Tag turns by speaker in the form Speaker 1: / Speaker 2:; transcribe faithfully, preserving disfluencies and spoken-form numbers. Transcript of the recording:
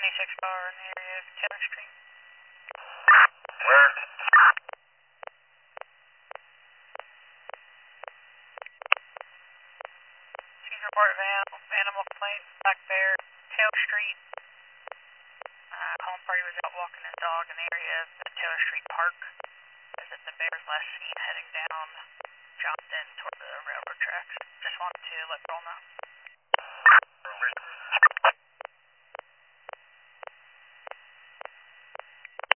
Speaker 1: twenty-six car in the area of Taylor Street.
Speaker 2: Where?
Speaker 1: She's report of animal, animal complaint, black bear, Taylor Street. Uh, home party was out walking his dog in the area of the Taylor Street Park. As if the bear was last seen heading down Johnston toward the railroad tracks. Just wanted to let people know.